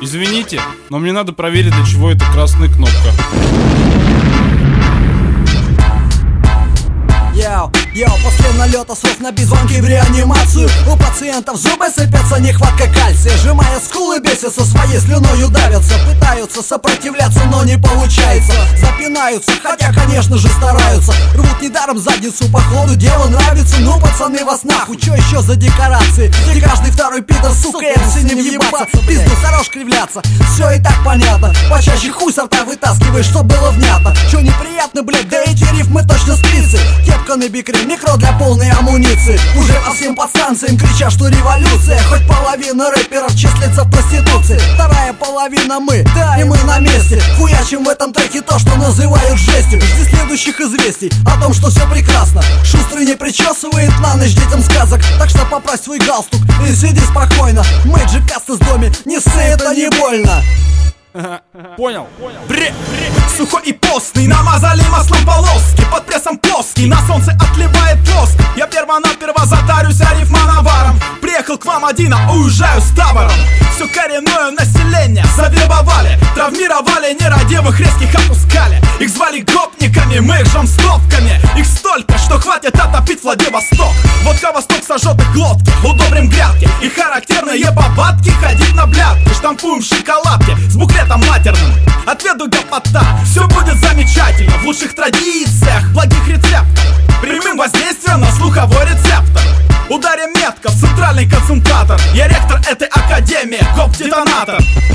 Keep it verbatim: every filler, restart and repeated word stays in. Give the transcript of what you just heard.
Извините, но мне надо проверить, для чего эта красная кнопка. Йоу, йоу, после налета слов набит звонки в реанимацию. У пациентов зубы сыпятся, нехватка кальция. Сжимая скулы, бесятся, своей слюною давятся. Пытаются сопротивляться, но не получается. Запинаются, хотя, конечно же, стараются. Рвут недаром задницу, по ходу дела нравится. Ну, пацаны, вас нахуй, чё еще за декорации? Где каждый второй пидор, сука, эм си не въебаться. Пизду, хорош кривляться, все и так понятно. Почаще хуй со рта вытаскивай, чтоб было внятно. Чё неприятно, блядь, да эти рифмы точно спицы. Кепка на бикре, микро для полной амуниции. Уже по всем подстанциям кричат, что революция. Хоть половина рэперов числится в проституции. Вторая половина мы, да, и мы на месте. Хуячим в этом треке то, что называют жестью. Жди следующих известий о том, что все прекрасно. Шустрый не причесывает на ночь детям сказок. Так что поправь свой галстук и сиди спокойно. Мэджик Кастас в доме, не ссы, это не больно. Понял? Бре, сухой и постный, намазали маслом полоски. Под прессом плоский, на солнце отливает воск. Я перво-наперво затарюсь арифмановаром. Приехал к вам один, а уезжаю с табором. Все коренное население завербовали. Травмировали нерадивых, резких отпускали. Их звали гопниками, мы их жжем стопками. Их столько, что хватит отопить Владивосток. Водка Восток сожжет их глотки, удобрим грядки. И характерные повадки ходить на блядки. Штампуем шоколадки с буклетом матерным. Отведу гопота, все будет замечательно. В лучших традициях, благих рецептов. Прямым воздействием на слуховой рецептор. Ударим метко в центральный концентратор. Я ректор этой академии, гоп-детонатор.